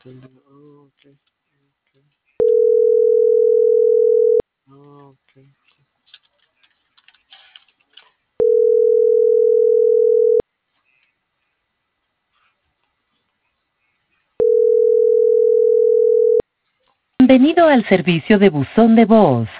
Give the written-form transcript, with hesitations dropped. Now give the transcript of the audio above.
Oh, okay. Oh, okay. Bienvenido al servicio de buzón de voz.